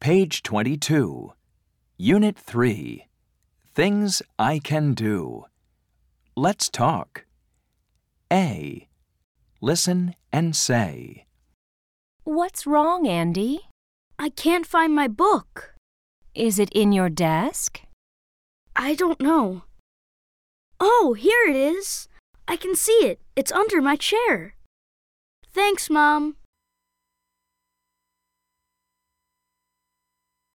Page 22. Unit 3. Things I can do. Let's talk. A. Listen and say. What's wrong, Andy? I can't find my book. Is it in your desk? I don't know. Oh, here it is. I can see it. It's under my chair. Thanks, Mom.